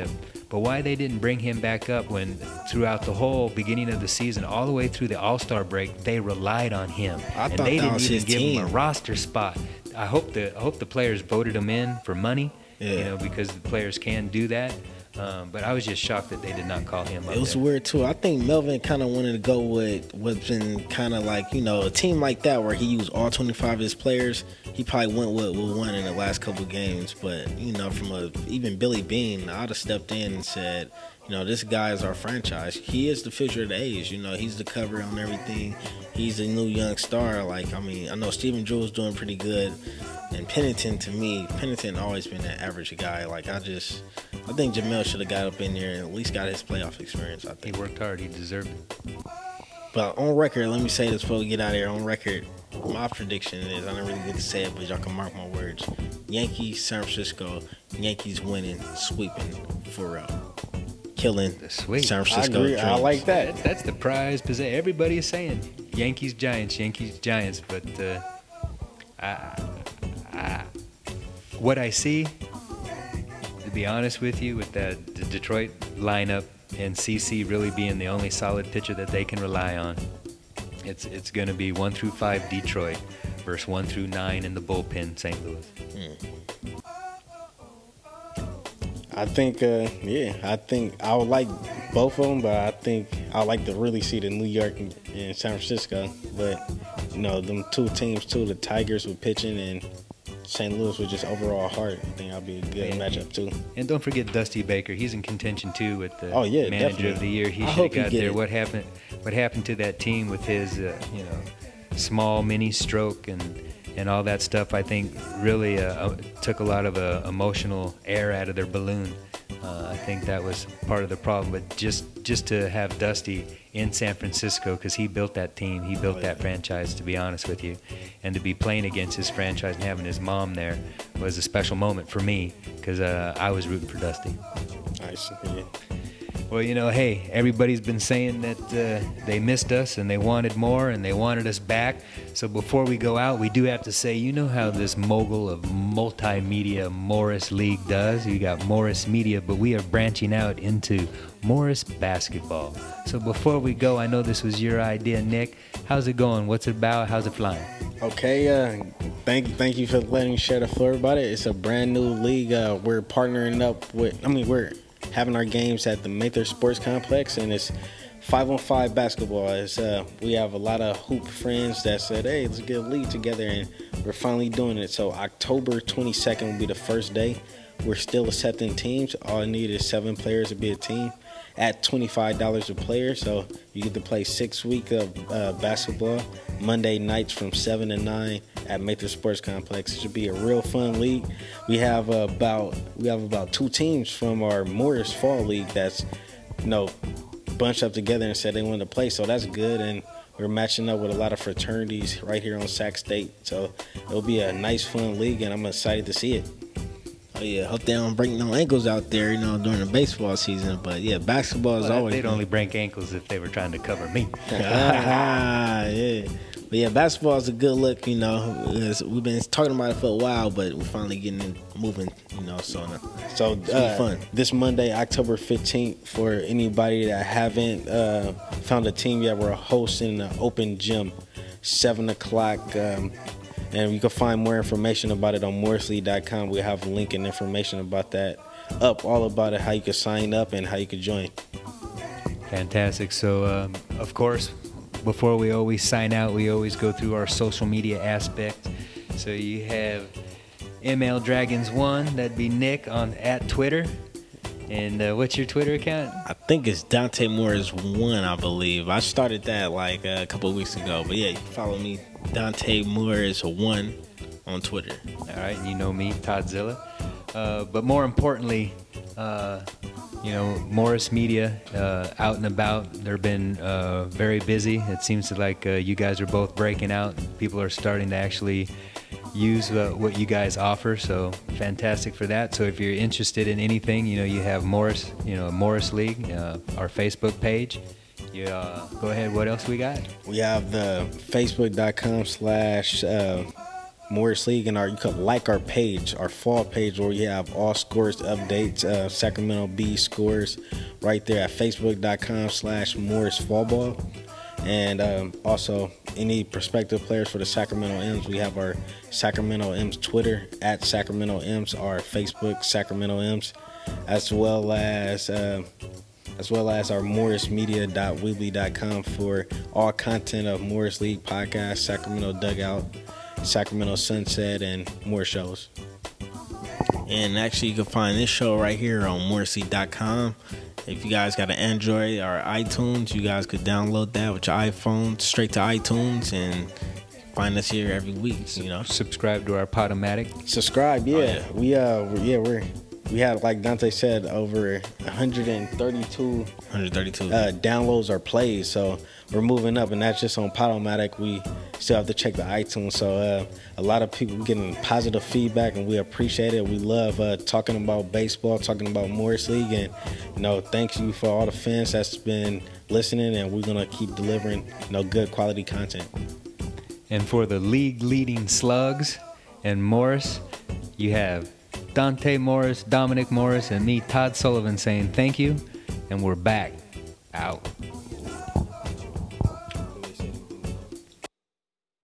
but why they didn't bring him back up when throughout the whole beginning of the season, all the way through the All-Star break, they relied on him. I and thought they that didn't was even his give team. him a roster spot. I hope the I hope the players voted him in for money, Yeah. you know, because the players can do that. Um, but I was just shocked that they did not call him up It was there. weird too. I think Melvin kind of wanted to go with what's been kind of like, you know, a team like that where he used all twenty-five of his players. He probably went with, with one in the last couple games. But, you know, from a even Billy Bean, I'd have stepped in and said, you know, this guy is our franchise. He is the future of the age. You know, he's the cover on everything. He's a new young star. Like, I mean, I know Stephen Jewell's doing pretty good. And Pennington, to me, Pennington always been an average guy. Like, I just, I think Jamel should have got up in there and at least got his playoff experience, I He think. worked hard. He deserved it. But on record, let me say this before we get out of here. On record, my prediction is, I don't really get to say it, but y'all can mark my words. Yankees, San Francisco, Yankees winning, sweeping for real. Killing The sweep. San I Francisco agree. I dreams. like that. That's, that's the prize possession. Everybody is saying Yankees, Giants, Yankees, Giants. But uh, I, I, what I see, to be honest with you, with that the Detroit lineup and C C really being the only solid pitcher that they can rely on, it's it's going to be one through five Detroit versus one through nine in the bullpen Saint Louis. I think, uh, yeah, I think I would like both of them, but I think I like to really see the New York and, and San Francisco. But, you know, them two teams, too, the Tigers with pitching and Saint Louis with just overall heart. I think that'll be a good And- matchup, too. And don't forget Dusty Baker. He's in contention too with the Oh, yeah, manager definitely. of the year. He I should hope have he got get there. it. What happened? What happened to that team with his, uh, you know, small mini stroke and and all that stuff? I think really uh, uh, took a lot of uh, emotional air out of their balloon. Uh, I think that was part of the problem. But just just to have Dusty in San Francisco, because he built that team, he built that franchise, to be honest with you, and to be playing against his franchise and having his mom there was a special moment for me, because uh, I was rooting for Dusty. Nice. Yeah. Well, you know, hey, everybody's been saying that uh, they missed us and they wanted more and they wanted us back. So before we go out, we do have to say, you know how this mogul of multimedia Morris League does? You got Morris Media, but we are branching out into Morris Basketball. So before we go, I know this was your idea, Nick. How's it going? What's it about? How's it flying? Okay, uh, thank you, thank you for letting me share the floor about it. It's a brand new league. Uh, we're partnering up with, I mean, we're having our games at the Mather Sports Complex, and it's five on five basketball. It's, uh, we have a lot of hoop friends that said, hey, let's get a league together, and we're finally doing it. So October twenty-second will be the first day. We're still accepting teams. All I need is seven players to be a team at twenty-five dollars a player. So you get to play six weeks of uh, basketball, Monday nights from seven to nine at Mather Sports Complex. It should be a real fun league. We have uh, about we have about two teams from our Morris Fall League that's, you know, bunched up together and said they want to play. So that's good. And we're matching up with a lot of fraternities right here on Sac State. So it'll be a nice, fun league, and I'm excited to see it. Oh, yeah. Hope they don't break no ankles out there, you know, during the baseball season. But, yeah, basketball is Well, always they'd been- only break ankles if they were trying to cover me. Ah, yeah. But yeah, basketball is a good look, you know. It's- we've been talking about it for a while, but we're finally getting it moving, you know. So, no. So It's uh, fun. this Monday, October fifteenth, for anybody that haven't uh, found a team yet, we're hosting an open gym, seven o'clock. Um, and you can find more information about it on morris league dot com. We have a link and information about that up, all about it, how you can sign up and how you can join. Fantastic. So, um, of course, before we always sign out, we always go through our social media aspect. So you have M L Dragons one, that'd be Nick on at Twitter. And uh, what's your Twitter account? I think it's Dante Morris one, I believe. I started that like a couple of weeks ago. But yeah, you can follow me, Dante Morris one on Twitter. All right, and you know me, Toddzilla. Uh, but more importantly, uh, you know, Morris Media, uh, out and about. They've been uh, very busy. It seems like uh, you guys are both breaking out. People are starting to actually use uh, what you guys offer. So fantastic for that. So if you're interested in anything, you know, you have Morris, you know, Morris League, uh, our Facebook page. You uh, go ahead. What else we got? We have the facebook dot com slash uh, Morris League, and our you could like our page, our fall page, where we have all scores updates, uh, Sacramento Bee scores, right there at facebook.com slash Morris Fallball. And um, also, any prospective players for the Sacramento M's, we have our Sacramento M's Twitter, at Sacramento M's, our Facebook, Sacramento M's, as well as uh, as well as our morris media dot weebly dot com for all content of Morris League Podcast, Sacramento Dugout, Sacramento Sunset, and more shows. And actually, you can find this show right here on morrissey dot com. If you guys got an Android or iTunes, you guys could download that with your iPhone straight to iTunes and find us here every week. You know, subscribe to our Podomatic. Subscribe, yeah. Oh, yeah. We uh, we're, yeah, we're we had, like Dante said, over one hundred thirty-two, one hundred thirty-two uh, downloads or plays. So we're moving up, and that's just on Podomatic. We still have to check the iTunes. So uh, a lot of people getting positive feedback, and we appreciate it. We love uh, talking about baseball, talking about Morris League, and you know, thanks you for all the fans that's been listening, and we're gonna keep delivering, you know, good quality content. And for the league leading slugs and Morris, you have Dante Morris, Dominic Morris, and me, Todd Sullivan, saying thank you, and we're back. Out.